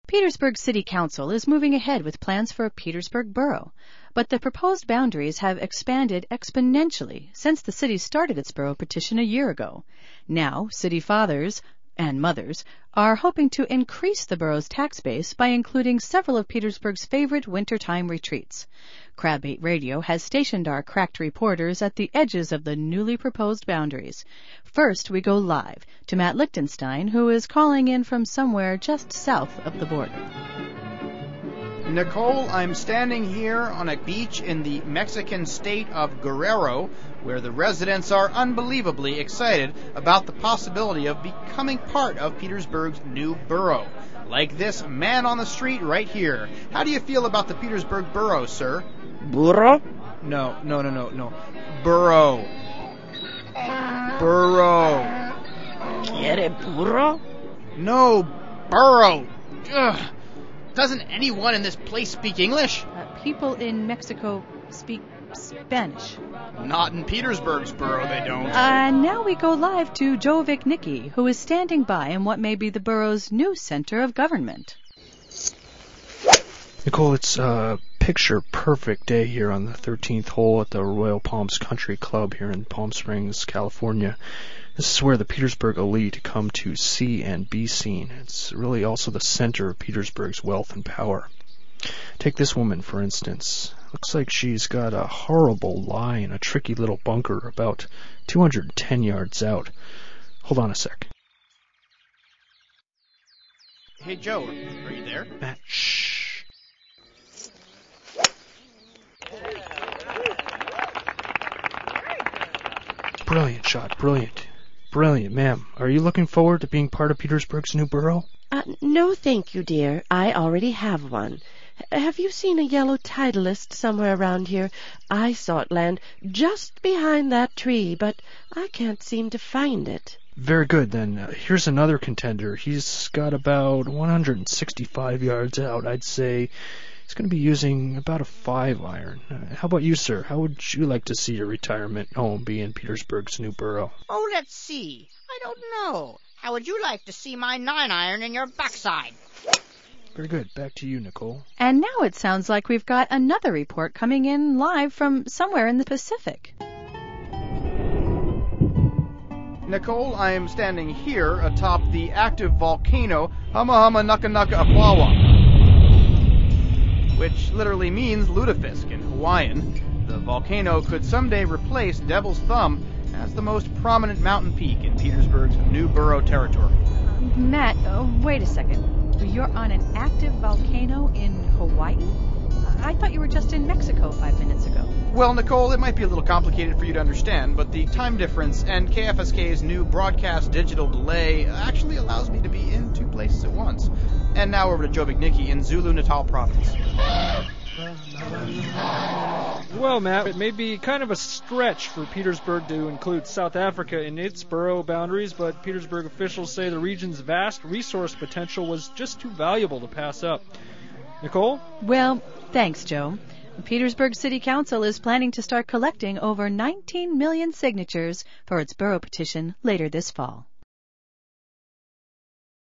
Petersburg City Council is moving ahead with plans for a Petersburg borough, but the proposed boundaries have expanded exponentially since the city started its borough petition a year ago. Now, city fathers and mothers are hoping to increase the borough's tax base by including several of Petersburg's favorite wintertime retreats. Crab8 Radio has stationed our cracked reporters at the edges of the newly proposed boundaries. First, we go live to Matt Lichtenstein, who is calling in from somewhere just south of the border. Nicole, I'm standing here on a beach in the Mexican state of Guerrero, where the residents are unbelievably excited about the possibility of becoming part of Petersburg's new borough. Like this man on the street right here. How do you feel about the Petersburg borough, sir? Burro? No. Borough. Borough. ¿Quiere burro? No, borough. Ugh. Doesn't anyone in this place speak English? People in Mexico speak Spanish. Not in Petersburg's borough, they don't. Now we go live to Joe Vicnicki, who is standing by in what may be the borough's new center of government. Nicole, it's a picture-perfect day here on the 13th hole at the Royal Palms Country Club here in Palm Springs, California. This is where the Petersburg elite come to see and be seen. It's really also the center of Petersburg's wealth and power. Take this woman, for instance. Looks like she's got a horrible lie in a tricky little bunker about 210 yards out. Hold on a sec. Hey, Joe, are you there? Matt, shh. Brilliant shot, brilliant. Brilliant, ma'am. Are you looking forward to being part of Petersburg's new borough? No, thank you, dear. I already have one. Have you seen a yellow Titleist somewhere around here? I saw it land just behind that tree, but I can't seem to find it. Very good, then. Here's another contender. He's got about 165 yards out. I'd say he's going to be using about a 5-iron. How about you, sir? How would you like to see your retirement home be in Petersburg's new borough? Oh, let's see. I don't know. How would you like to see my 9-iron in your backside? Very good. Back to you, Nicole. And now it sounds like we've got another report coming in live from somewhere in the Pacific. Nicole, I am standing here atop the active volcano Hama Naka Naka Apawa, which literally means lutefisk in Hawaiian. The volcano could someday replace Devil's Thumb as the most prominent mountain peak in Petersburg's new borough territory. Matt, wait a second. You're on an active volcano in Hawaii? I thought you were just in Mexico 5 minutes ago. Well, Nicole, it might be a little complicated for you to understand, but the time difference and KFSK's new broadcast digital delay actually allows me to be in 2 places at once. And now over to Joe Vicnicki in Zulu Natal province. Well, Matt, it may be kind of a stretch for Petersburg to include South Africa in its borough boundaries, but Petersburg officials say the region's vast resource potential was just too valuable to pass up. Nicole? Well, thanks, Joe. The Petersburg City Council is planning to start collecting over 19 million signatures for its borough petition later this fall.